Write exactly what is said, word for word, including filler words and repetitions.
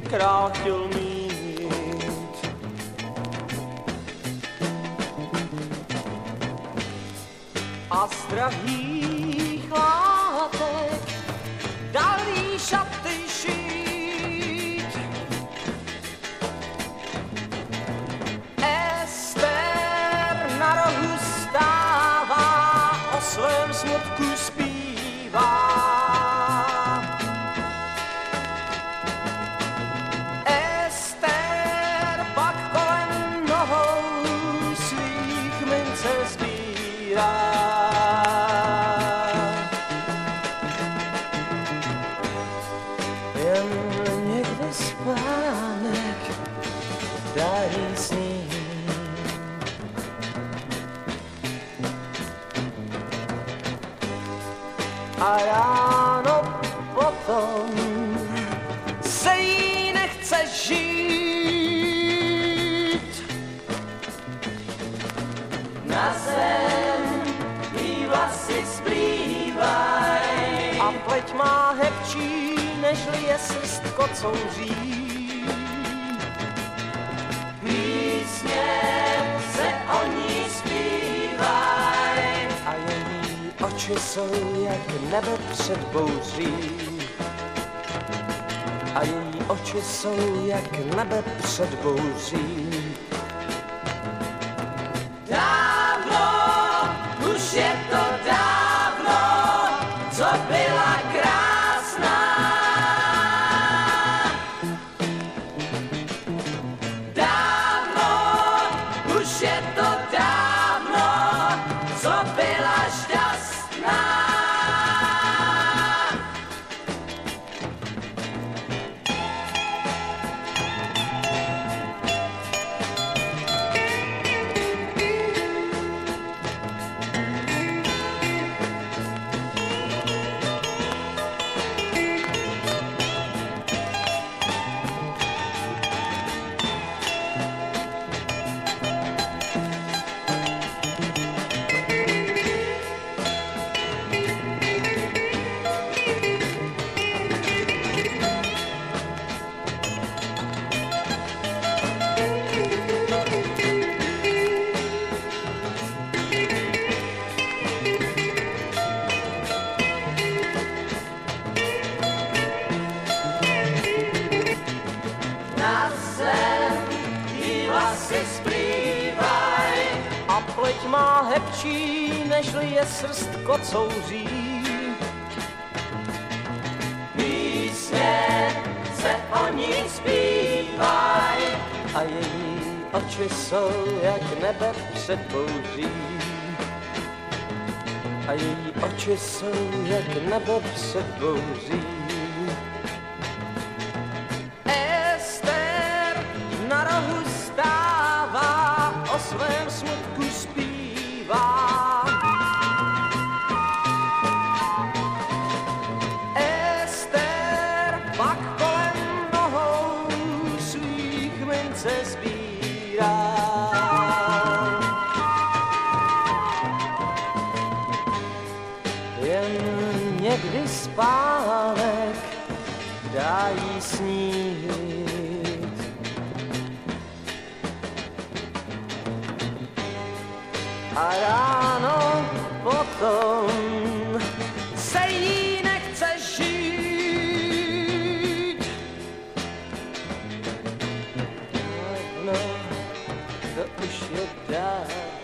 král chtěl mít. A z drahých látek dal jí šaty šít. Ester na rohu stává, o svém smutku zpívá. Ester pak kolem nohou svých mince sbírá. Jen někde spánek darí sní. A ráno potom se jí nechce žít. Na zem jí vlasy splývaj a pleť má hebčí, nežli je srst kocouří. Písně se o ní zpívaj a její oči jsou jak nebe před bouří. A její oči jsou jak nebe před bouří. Dávno, už je to dávno, co byla krásná. Dávno, už je to dávno, co byla šťastná. A pleť má hebčí, nežli je srst kocouří. Písně se o ní zpívaj a její oči jsou jak nebe před bouří. A její oči jsou jak nebe před bouří. Ester na rohu stává, o svém smutku zpívá. Ester pak kolem nohou svých mince sbírá. Jen někdy spánek dá jí snít. A ráno potom se jí nechce žít. Dávno, to už je dávno,